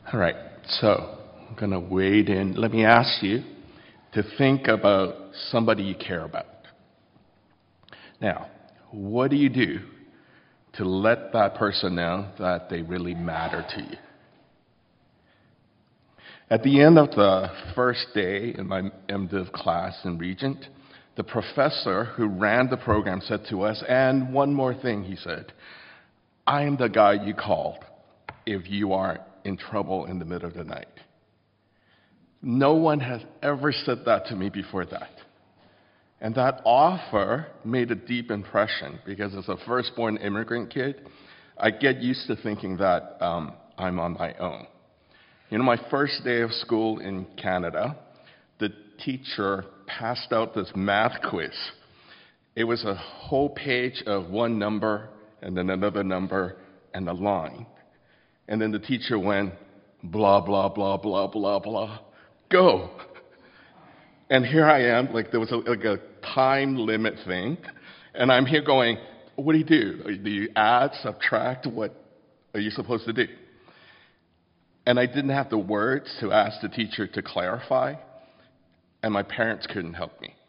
All right, so I'm going to wade in. Let me ask you to think about somebody you care about. Now, what do you do to let that person know that they really matter to you? At the end of the first day in my MDiv class in Regent, the professor who ran the program said to us, and one more thing, he said, I am the guy you called if you are in trouble in the middle of the night. No one has ever said that to me before that. And that offer made a deep impression because as a firstborn immigrant kid, I get used to thinking that I'm on my own. You know, my first day of school in Canada, the teacher passed out this math quiz. It was a whole page of one number and then another number and a line. And then the teacher went, blah, blah, blah, blah, blah, blah, go. And here I am, like there was a time limit thing, and I'm here going, what do you do? Do you add, subtract? What are you supposed to do? And I didn't have the words to ask the teacher to clarify, and my parents couldn't help me.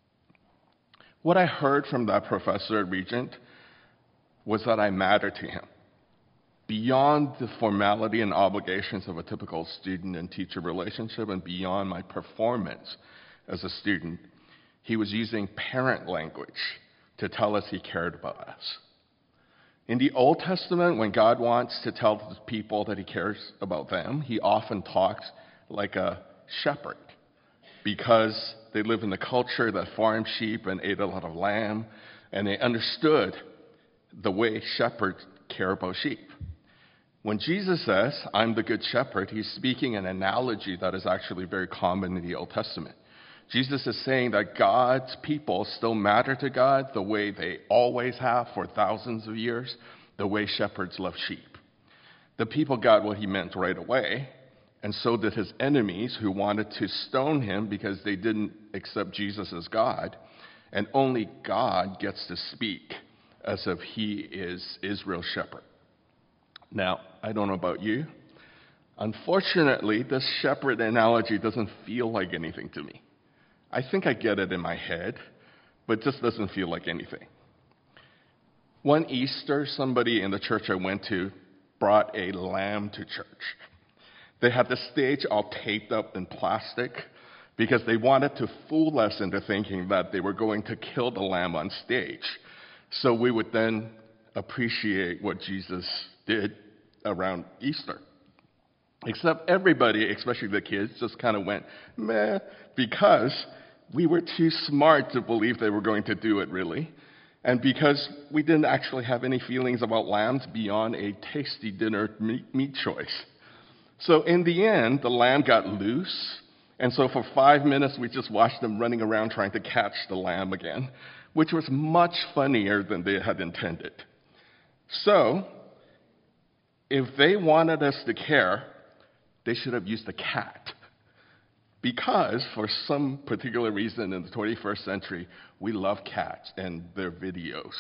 What I heard from that professor at Regent was that I mattered to him. Beyond the formality and obligations of a typical student and teacher relationship and beyond my performance as a student, he was using parent language to tell us he cared about us. In the Old Testament, when God wants to tell the people that he cares about them, he often talks like a shepherd because they live in a culture that farmed sheep and ate a lot of lamb, and they understood the way shepherds care about sheep. When Jesus says, I'm the good shepherd, he's speaking an analogy that is actually very common in the Old Testament. Jesus is saying that God's people still matter to God the way they always have for thousands of years, the way shepherds love sheep. The people got what he meant right away, and so did his enemies who wanted to stone him because they didn't accept Jesus as God, and only God gets to speak as if he is Israel's shepherd. Now, I don't know about you. Unfortunately, this shepherd analogy doesn't feel like anything to me. I think I get it in my head, but it just doesn't feel like anything. One Easter, somebody in the church I went to brought a lamb to church. They had the stage all taped up in plastic because they wanted to fool us into thinking that they were going to kill the lamb on stage. So we would then appreciate what Jesus did around Easter. Except everybody, especially the kids, just kind of went, meh, because we were too smart to believe they were going to do it really, and because we didn't actually have any feelings about lambs beyond a tasty dinner meat choice. So in the end, the lamb got loose, and so for 5 minutes we just watched them running around trying to catch the lamb again, which was much funnier than they had intended. So, if they wanted us to care, they should have used a cat. Because for some particular reason in the 21st century, we love cats and their videos.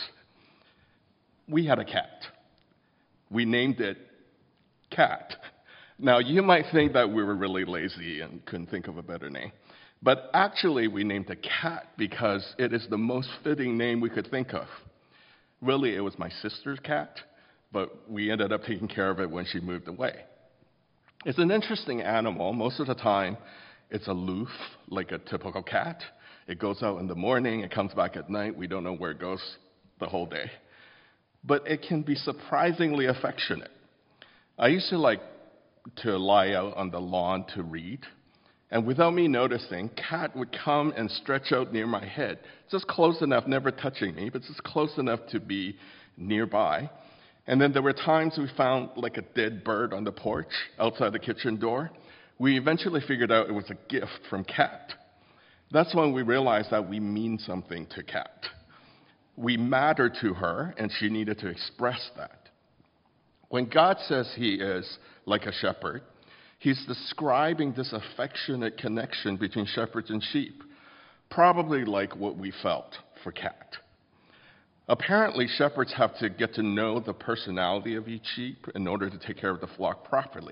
We had a cat. We named it Cat. Now, you might think that we were really lazy and couldn't think of a better name. But actually, we named the cat because it is the most fitting name we could think of. Really, it was my sister's cat, but we ended up taking care of it when she moved away. It's an interesting animal. Most of the time, it's aloof, like a typical cat. It goes out in the morning, it comes back at night. We don't know where it goes the whole day. But it can be surprisingly affectionate. I used to like to lie out on the lawn to read. And without me noticing, Cat would come and stretch out near my head, just close enough, never touching me, but just close enough to be nearby. And then there were times we found like a dead bird on the porch outside the kitchen door. We eventually figured out it was a gift from Cat. That's when we realized that we mean something to Cat. We matter to her, and she needed to express that. When God says he is like a shepherd, he's describing this affectionate connection between shepherds and sheep, probably like what we felt for Cat. Apparently, shepherds have to get to know the personality of each sheep in order to take care of the flock properly.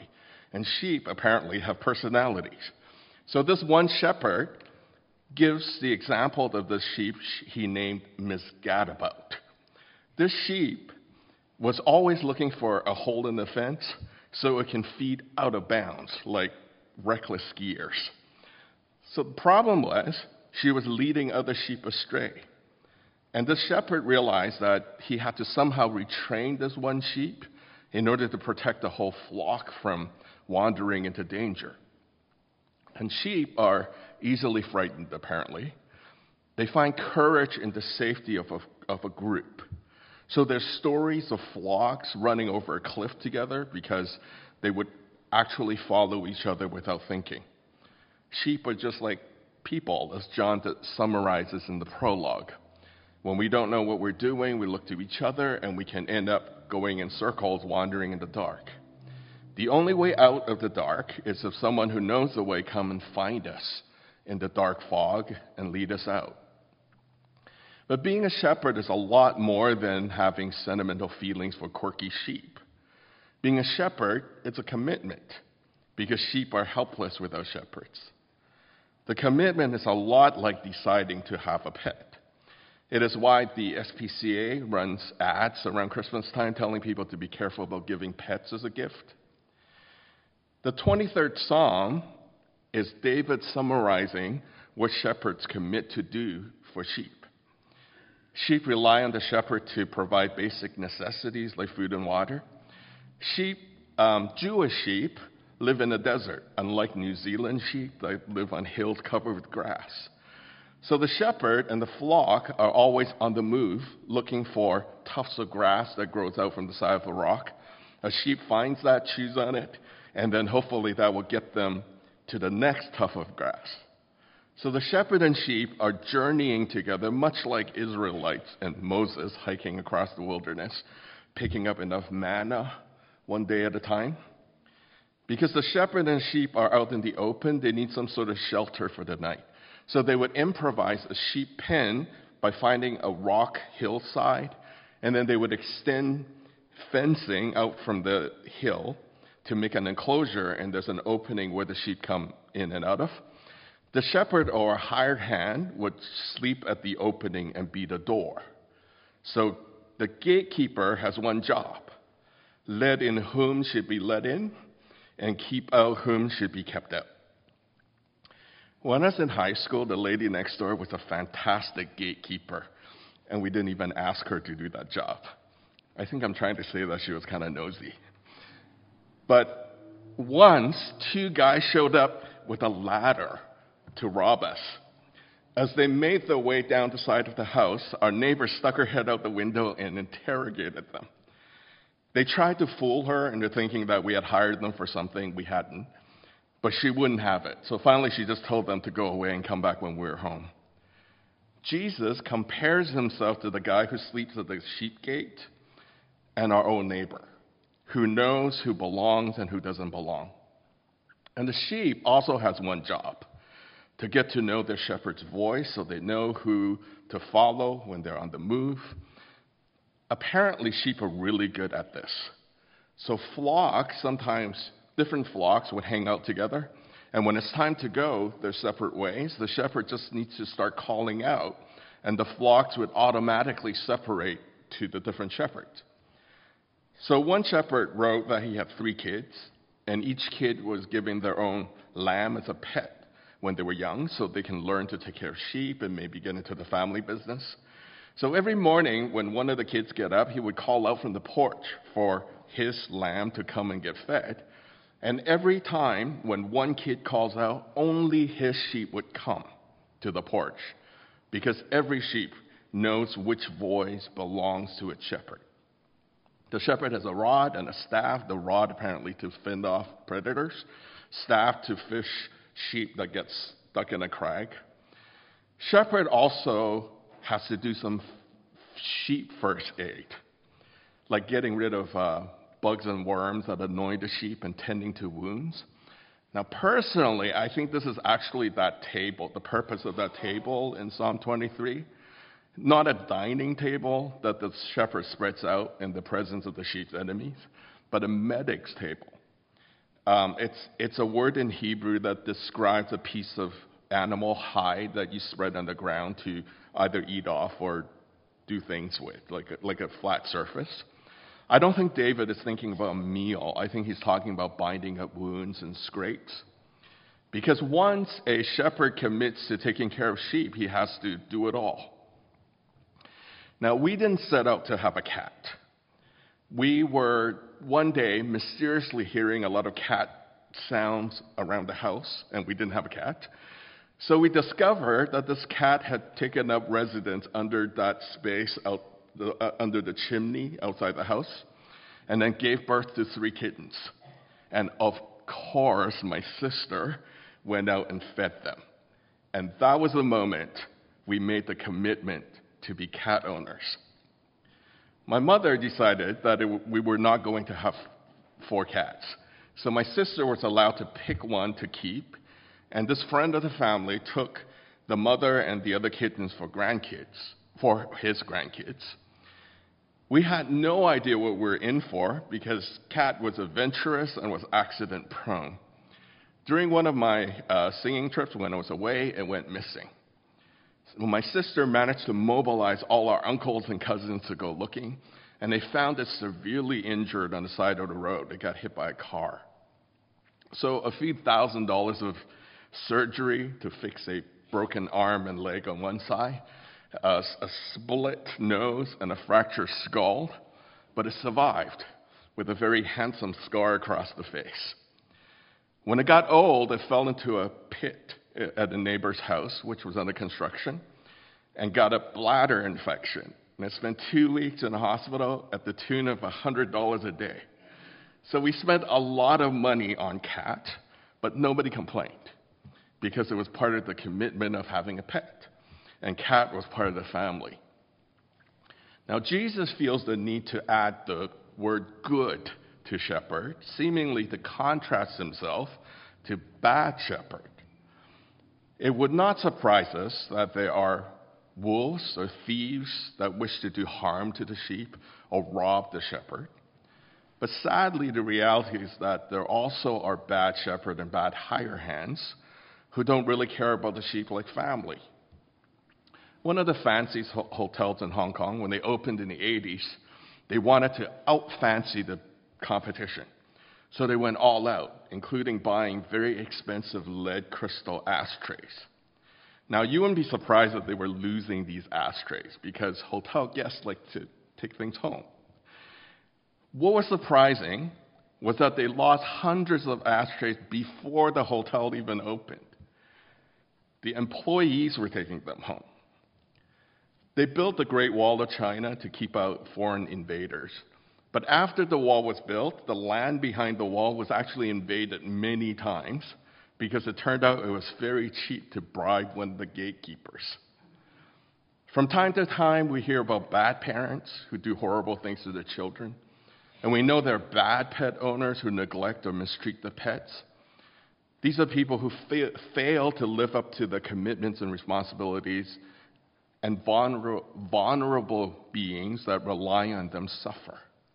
and sheep apparently have personalities. So this one shepherd gives the example of the sheep he named Miss Gadabout. This sheep was always looking for a hole in the fence so it can feed out of bounds like reckless skiers. So the problem was she was leading other sheep astray. And this shepherd realized that he had to somehow retrain this one sheep in order to protect the whole flock from wandering into danger. And sheep are easily frightened, apparently. They find courage in the safety of a group. So there's stories of flocks running over a cliff together because they would actually follow each other without thinking. Sheep are just like people, as John summarizes in the prologue. When we don't know what we're doing, we look to each other, and we can end up going in circles, wandering in the dark. The only way out of the dark is if someone who knows the way come and find us in the dark fog and lead us out. But being a shepherd is a lot more than having sentimental feelings for quirky sheep. Being a shepherd, it's a commitment, because sheep are helpless without shepherds. The commitment is a lot like deciding to have a pet. It is why the SPCA runs ads around Christmas time telling people to be careful about giving pets as a gift. The 23rd Psalm is David summarizing what shepherds commit to do for sheep. Sheep rely on the shepherd to provide basic necessities like food and water. Jewish sheep live in the desert, unlike New Zealand sheep that live on hills covered with grass. So the shepherd and the flock are always on the move, looking for tufts of grass that grows out from the side of the rock. A sheep finds that, chews on it, and then hopefully that will get them to the next tuft of grass. So the shepherd and sheep are journeying together, much like Israelites and Moses hiking across the wilderness, picking up enough manna one day at a time. Because the shepherd and sheep are out in the open, they need some sort of shelter for the night. So they would improvise a sheep pen by finding a rock hillside, and then they would extend fencing out from the hill to make an enclosure, and there's an opening where the sheep come in and out of. The shepherd or a hired hand would sleep at the opening and be the door. So the gatekeeper has one job: let in whom should be let in, and keep out whom should be kept out. When I was in high school, the lady next door was a fantastic gatekeeper, and we didn't even ask her to do that job. I think I'm trying to say that she was kind of nosy. But once, two guys showed up with a ladder to rob us. As they made their way down the side of the house, our neighbor stuck her head out the window and interrogated them. They tried to fool her into thinking that we had hired them for something we hadn't, but she wouldn't have it. So finally, she just told them to go away and come back when we were home. Jesus compares himself to the guy who sleeps at the sheep gate and our own neighbor, who knows who belongs and who doesn't belong. And the sheep also has one job: to get to know their shepherd's voice so they know who to follow when they're on the move. Apparently, sheep are really good at this. So different flocks would hang out together, and when it's time to go their separate ways, the shepherd just needs to start calling out, and the flocks would automatically separate to the different shepherds. So one shepherd wrote that he had 3 kids, and each kid was given their own lamb as a pet when they were young, so they can learn to take care of sheep and maybe get into the family business. So every morning when one of the kids get up, he would call out from the porch for his lamb to come and get fed. And every time when one kid calls out, only his sheep would come to the porch, because every sheep knows which voice belongs to its shepherd. The shepherd has a rod and a staff, the rod apparently to fend off predators, staff to fish sheep that get stuck in a crag. Shepherd also has to do some sheep first aid, like getting rid of bugs and worms that annoy the sheep and tending to wounds. Now, personally, I think this is actually that table, the purpose of that table in Psalm 23. Not a dining table that the shepherd spreads out in the presence of the sheep's enemies, but a medic's table. It's a word in Hebrew that describes a piece of animal hide that you spread on the ground to either eat off or do things with, like a flat surface. I don't think David is thinking about a meal. I think he's talking about binding up wounds and scrapes. Because once a shepherd commits to taking care of sheep, he has to do it all. Now, we didn't set out to have a cat. We were one day mysteriously hearing a lot of cat sounds around the house, and we didn't have a cat. So we discovered that this cat had taken up residence under that space under the chimney outside the house, and then gave birth to 3 kittens. And of course, my sister went out and fed them. And that was the moment we made the commitment to be cat owners. My mother decided that we were not going to have 4 cats. So my sister was allowed to pick one to keep, and this friend of the family took the mother and the other kittens for his grandkids. We had no idea what we were in for because Cat was adventurous and was accident prone. During one of my singing trips when I was away, it went missing. So my sister managed to mobilize all our uncles and cousins to go looking, and they found it severely injured on the side of the road. It got hit by a car. So a few $1,000s of surgery to fix a broken arm and leg on one side, a split nose, and a fractured skull, but it survived with a very handsome scar across the face. When it got old, it fell into a pit at a neighbor's house, which was under construction, and got a bladder infection. And it spent 2 weeks in the hospital at the tune of $100 a day. So we spent a lot of money on Cat, but nobody complained because it was part of the commitment of having a pet, and Cat was part of the family. Now, Jesus feels the need to add the word good to shepherd, seemingly to contrast himself to bad shepherd. It would not surprise us that there are wolves or thieves that wish to do harm to the sheep or rob the shepherd. But sadly, the reality is that there also are bad shepherd and bad hire hands who don't really care about the sheep like family. One of the fancy hotels in Hong Kong, when they opened in the 80s, they wanted to out-fancy the competition. So they went all out, including buying very expensive lead crystal ashtrays. Now, you wouldn't be surprised that they were losing these ashtrays because hotel guests like to take things home. What was surprising was that they lost hundreds of ashtrays before the hotel even opened. The employees were taking them home. They built the Great Wall of China to keep out foreign invaders. But after the wall was built, the land behind the wall was actually invaded many times because it turned out it was very cheap to bribe one of the gatekeepers. From time to time, we hear about bad parents who do horrible things to their children. And we know there are bad pet owners who neglect or mistreat the pets. These are people who fail to live up to the commitments and responsibilities, and vulnerable beings that rely on them suffer.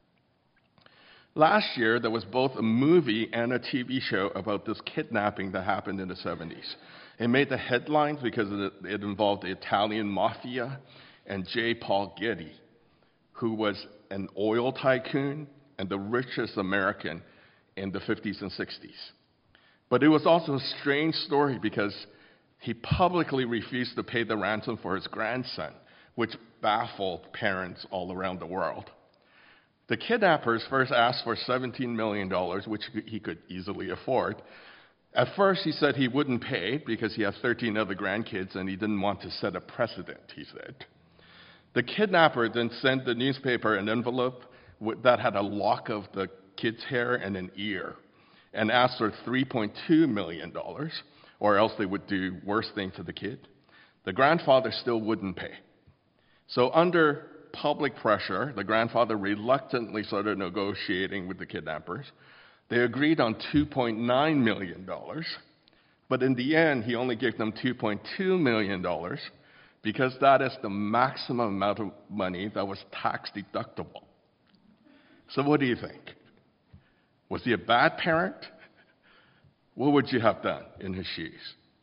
Last year, there was both a movie and a TV show about this kidnapping that happened in the 70s. It made the headlines because it involved the Italian mafia and J. Paul Getty, who was an oil tycoon and the richest American in the 50s and 60s. But it was also a strange story because he publicly refused to pay the ransom for his grandson, which baffled parents all around the world. The kidnappers first asked for $17 million, which he could easily afford. At first, he said he wouldn't pay because he has 13 other grandkids and he didn't want to set a precedent, he said. The kidnapper then sent the newspaper an envelope that had a lock of the kid's hair and an ear and asked for $3.2 million, or else they would do worse things to the kid. The grandfather still wouldn't pay. So under public pressure, the grandfather reluctantly started negotiating with the kidnappers. They agreed on $2.9 million, but in the end, he only gave them $2.2 million because that is the maximum amount of money that was tax deductible. So what do you think? Was he a bad parent what would you have done in his shoes?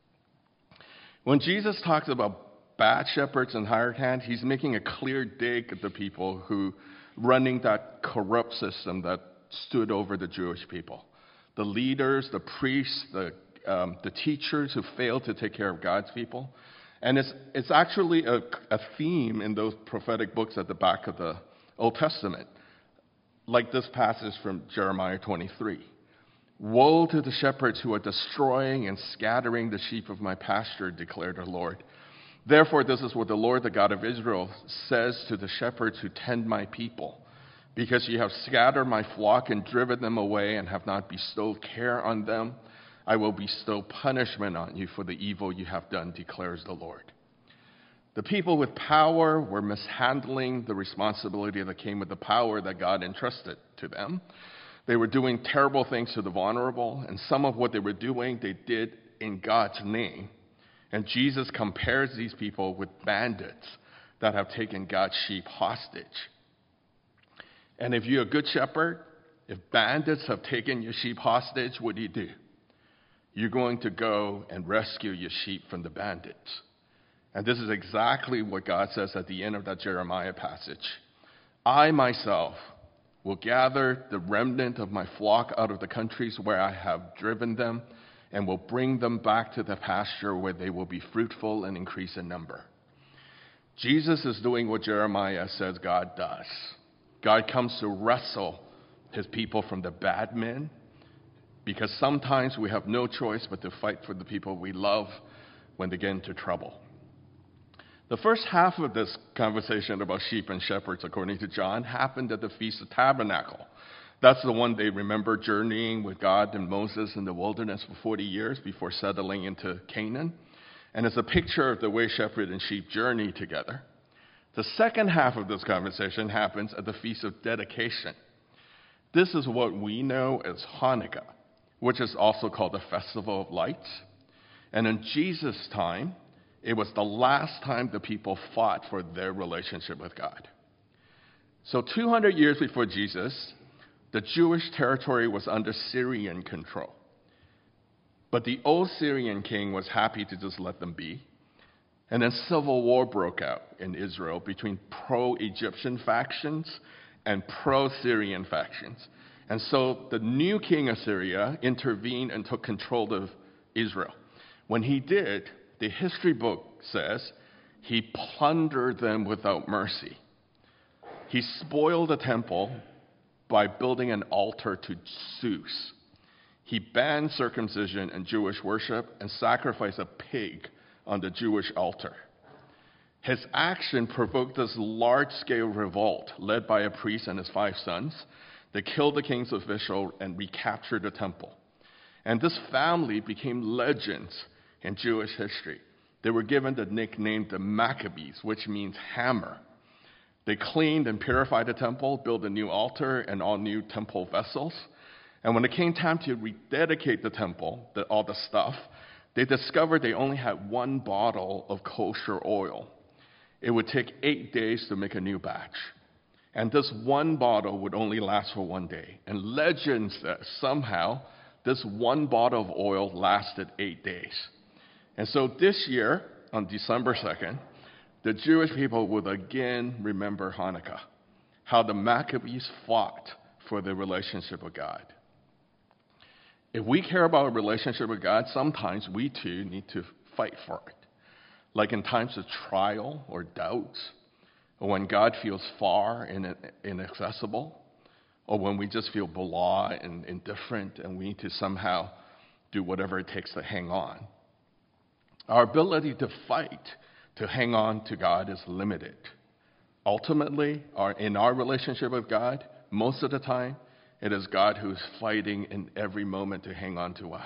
When Jesus talks about bad shepherds and hired hand, he's making a clear dig at the people who running that corrupt system that stood over the Jewish people. The leaders, the priests, the teachers who failed to take care of God's people. And it's actually a theme in those prophetic books at the back of the Old Testament, like this passage from Jeremiah 23. Woe to the shepherds who are destroying and scattering the sheep of my pasture, declared the Lord. Therefore, this is what the Lord, the God of Israel, says to the shepherds who tend my people. Because you have scattered my flock and driven them away and have not bestowed care on them, I will bestow punishment on you for the evil you have done, declares the Lord. The people with power were mishandling the responsibility that came with the power that God entrusted to them. They were doing terrible things to the vulnerable, and some of what they were doing, they did in God's name. And Jesus compares these people with bandits that have taken God's sheep hostage. And if you're a good shepherd, if bandits have taken your sheep hostage, what do? You're going to go and rescue your sheep from the bandits. And this is exactly what God says at the end of that Jeremiah passage. I myself will gather the remnant of my flock out of the countries where I have driven them, and will bring them back to the pasture where they will be fruitful and increase in number. Jesus is doing what Jeremiah says God does. God comes to wrestle his people from the bad men, because sometimes we have no choice but to fight for the people we love when they get into trouble. The first half of this conversation about sheep and shepherds, according to John, happened at the Feast of Tabernacle. That's the one they remember journeying with God and Moses in the wilderness for 40 years before settling into Canaan. And it's a picture of the way shepherd and sheep journey together. The second half of this conversation happens at the Feast of Dedication. This is what we know as Hanukkah, which is also called the Festival of Lights. And in Jesus' time, it was the last time the people fought for their relationship with God. So 200 years before Jesus, the Jewish territory was under Syrian control. But the old Syrian king was happy to just let them be. And then civil war broke out in Israel between pro-Egyptian factions and pro-Syrian factions. And so the new king of Syria intervened and took control of Israel. When he did, the history book says he plundered them without mercy. He spoiled the temple by building an altar to Zeus. He banned circumcision and Jewish worship and sacrificed a pig on the Jewish altar. His action provoked this large-scale revolt led by a priest and his 5 sons. They killed the king's official and recaptured the temple. And this family became legends in Jewish history. They were given the nickname the Maccabees, which means hammer. They cleaned and purified the temple, built a new altar and all new temple vessels. And when it came time to rededicate the temple, all the stuff, they discovered they only had 1 bottle of kosher oil. It would take 8 days to make a new batch. And this 1 bottle would only last for 1 day. And legend says somehow this 1 bottle of oil lasted 8 days. And so this year, on December 2nd, the Jewish people would again remember Hanukkah, how the Maccabees fought for their relationship with God. If we care about a relationship with God, sometimes we too need to fight for it. Like in times of trial or doubt, or when God feels far and inaccessible, or when we just feel blah and indifferent and we need to somehow do whatever it takes to hang on. Our ability to fight, to hang on to God is limited. Ultimately, in our relationship with God, most of the time, it is God who's fighting in every moment to hang on to us.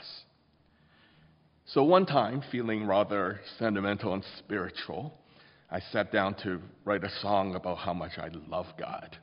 So one time, feeling rather sentimental and spiritual, I sat down to write a song about how much I love God.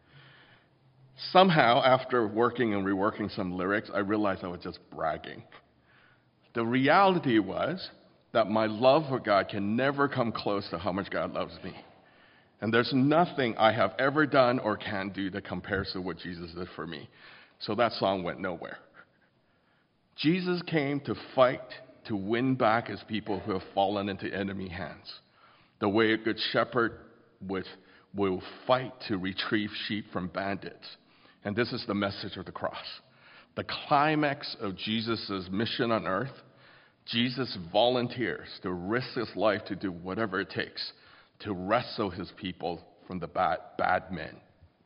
Somehow, after working and reworking some lyrics, I realized I was just bragging. The reality was that my love for God can never come close to how much God loves me. And there's nothing I have ever done or can do that compares to what Jesus did for me. So that song went nowhere. Jesus came to fight, to win back his people who have fallen into enemy hands. The way a good shepherd will fight to retrieve sheep from bandits. And this is the message of the cross. The climax of Jesus' mission on earth, Jesus volunteers to risk his life to do whatever it takes to wrestle his people from the bad men.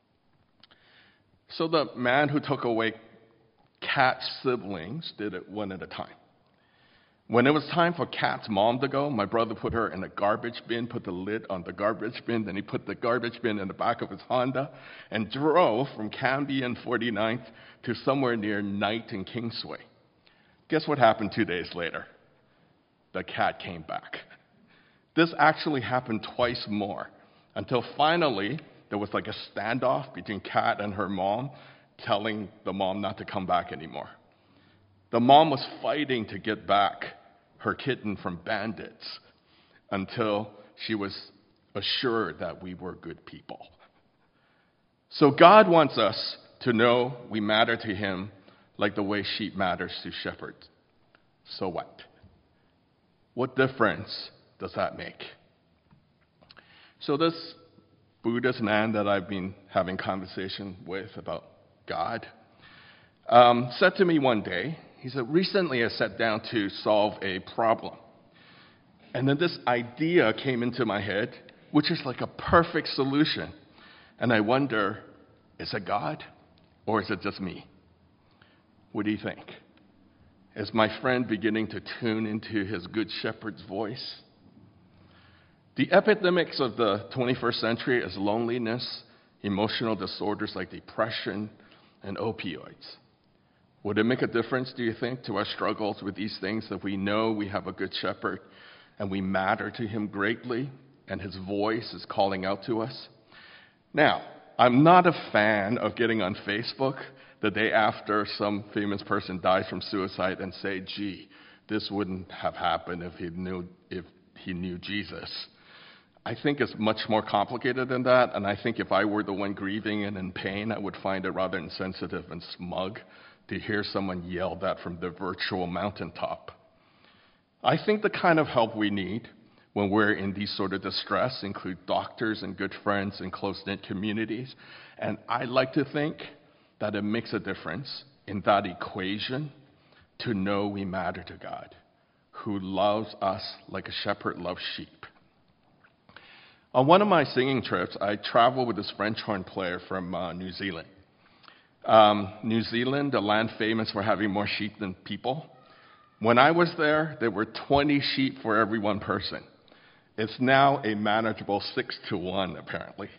So the man who took away Kat's siblings did it one at a time. When it was time for Kat's mom to go, my brother put her in a garbage bin, put the lid on the garbage bin, then he put the garbage bin in the back of his Honda and drove from Cambie and 49th to somewhere near Knight and Kingsway. Guess what happened 2 days later? The cat came back. This actually happened twice more, until finally there was like a standoff between Kat and her mom, telling the mom not to come back anymore. The mom was fighting to get back her kitten from bandits until she was assured that we were good people. So God wants us to know we matter to him like the way sheep matters to shepherds. So what? What difference does that make? So this Buddhist man that I've been having conversation with about God said to me one day, he said, recently I sat down to solve a problem. And then this idea came into my head, which is like a perfect solution. And I wonder, is it God or is it just me? What do you think? Is my friend beginning to tune into his good shepherd's voice? The epidemics of the 21st century is loneliness, emotional disorders like depression, and opioids. Would it make a difference, do you think, to our struggles with these things if we know we have a good shepherd and we matter to him greatly and his voice is calling out to us? Now, I'm not a fan of getting on Facebook the day after some famous person dies from suicide and say, gee, this wouldn't have happened if he knew Jesus. I think it's much more complicated than that, and I think if I were the one grieving and in pain, I would find it rather insensitive and smug to hear someone yell that from the virtual mountaintop. I think the kind of help we need when we're in these sort of distress include doctors and good friends and close-knit communities, and I like to think that it makes a difference in that equation to know we matter to God, who loves us like a shepherd loves sheep. On one of my singing trips, I traveled with this French horn player from New Zealand. New Zealand, a land famous for having more sheep than people. When I was there were 20 sheep for every one person. It's now a manageable 6-to-1, apparently.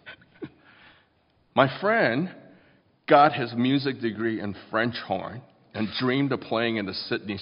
My friend got his music degree in French horn and dreamed of playing in the Sydney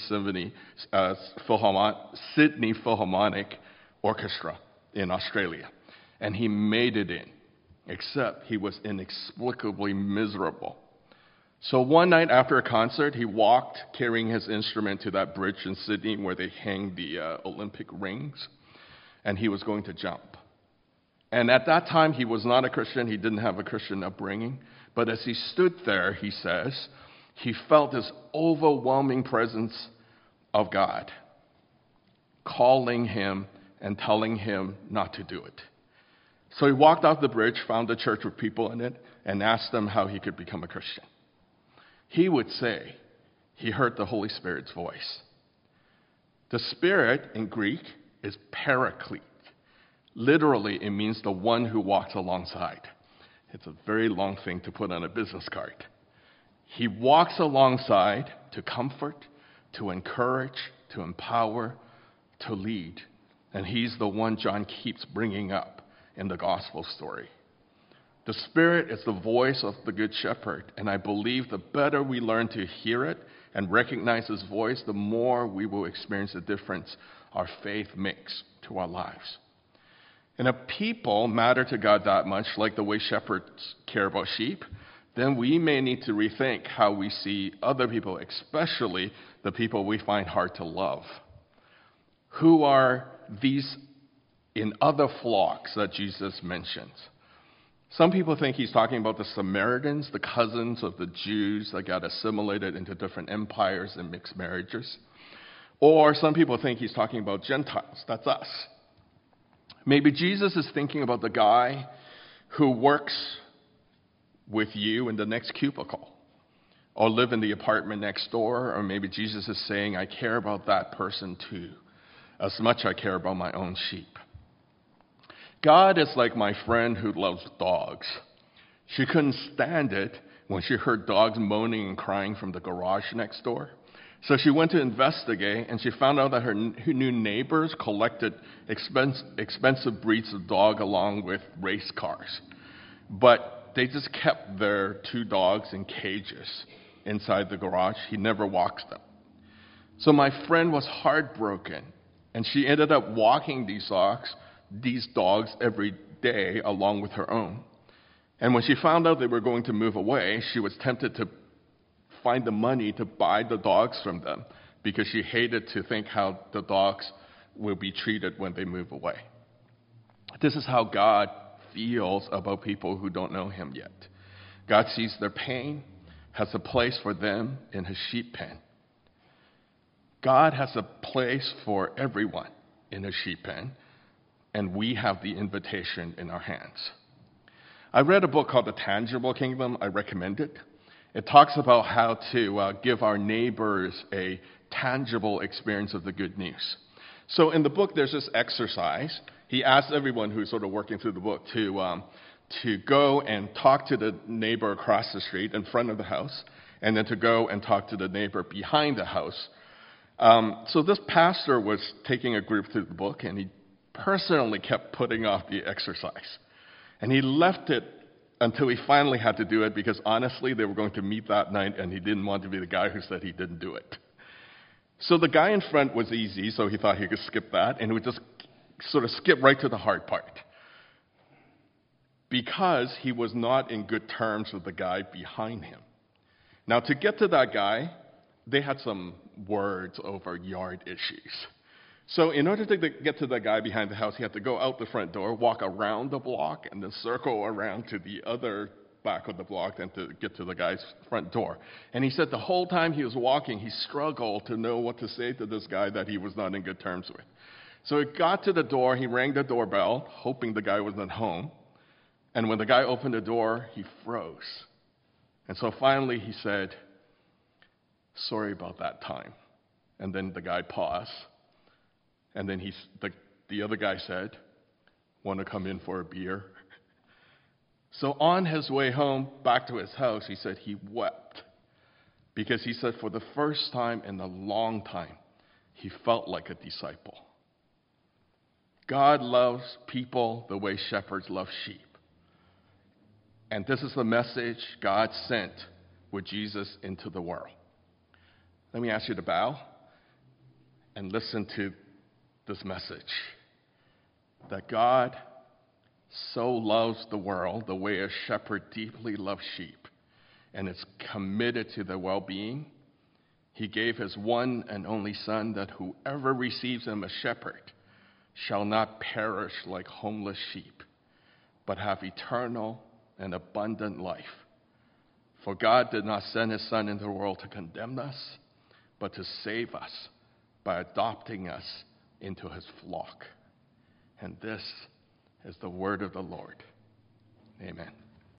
Philharmonic Orchestra in Australia. And he made it in, except he was inexplicably miserable. So one night after a concert, he walked carrying his instrument to that bridge in Sydney where they hang the Olympic rings, and he was going to jump. And at that time, he was not a Christian. He didn't have a Christian upbringing. But as he stood there, he says, he felt this overwhelming presence of God calling him and telling him not to do it. So he walked off the bridge, found a church with people in it, and asked them how he could become a Christian. He would say he heard the Holy Spirit's voice. The Spirit in Greek is paraclete. Literally, it means the one who walks alongside. It's a very long thing to put on a business card. He walks alongside to comfort, to encourage, to empower, to lead. And he's the one John keeps bringing up in the gospel story. The Spirit is the voice of the Good Shepherd, and I believe the better we learn to hear it and recognize his voice, the more we will experience the difference our faith makes to our lives. And if people matter to God that much, like the way shepherds care about sheep, then we may need to rethink how we see other people, especially the people we find hard to love. Who are these in other flocks that Jesus mentions? Some people think he's talking about the Samaritans, the cousins of the Jews that got assimilated into different empires and mixed marriages. Or some people think he's talking about Gentiles. That's us. Maybe Jesus is thinking about the guy who works with you in the next cubicle, or live in the apartment next door, or maybe Jesus is saying, I care about that person too, as much I care about my own sheep. God is like my friend who loves dogs. She couldn't stand it when she heard dogs moaning and crying from the garage next door. So she went to investigate, and she found out that her new neighbors collected expensive breeds of dog along with race cars. But they just kept their 2 dogs in cages inside the garage. He never walks them. So my friend was heartbroken, and she ended up walking these dogs every day along with her own. And when she found out they were going to move away, she was tempted to find the money to buy the dogs from them because she hated to think how the dogs will be treated when they move away. This is how God feels about people who don't know him yet. God sees their pain, has a place for them in his sheep pen. God has a place for everyone in his sheep pen, and we have the invitation in our hands. I read a book called The Tangible Kingdom. I recommend it. It talks about how to give our neighbors a tangible experience of the good news. So in the book, there's this exercise. He asks everyone who's sort of working through the book to go and talk to the neighbor across the street in front of the house, and then to go and talk to the neighbor behind the house. So this pastor was taking a group through the book, and he personally kept putting off the exercise. And he left it until he finally had to do it because, honestly, they were going to meet that night, and he didn't want to be the guy who said he didn't do it. So the guy in front was easy, so he thought he could skip that, and he would just sort of skip right to the hard part. Because he was not in good terms with the guy behind him. Now, to get to that guy, they had some words over yard issues. So in order to get to the guy behind the house, he had to go out the front door, walk around the block, and then circle around to the other back of the block and to get to the guy's front door. And he said the whole time he was walking, he struggled to know what to say to this guy that he was not in good terms with. So he got to the door, he rang the doorbell, hoping the guy wasn't home. And when the guy opened the door, he froze. And so finally he said, sorry about that time. And then the guy paused. And then the other guy said, want to come in for a beer? So on his way home, back to his house, he said he wept. Because he said for the first time in a long time, he felt like a disciple. God loves people the way shepherds love sheep. And this is the message God sent with Jesus into the world. Let me ask you to bow and listen to this message. That God so loves the world the way a shepherd deeply loves sheep and is committed to their well-being. He gave his one and only Son that whoever receives him as shepherd shall not perish like homeless sheep, but have eternal and abundant life. For God did not send his Son into the world to condemn us, but to save us by adopting us into his flock. And this is the word of the Lord. Amen.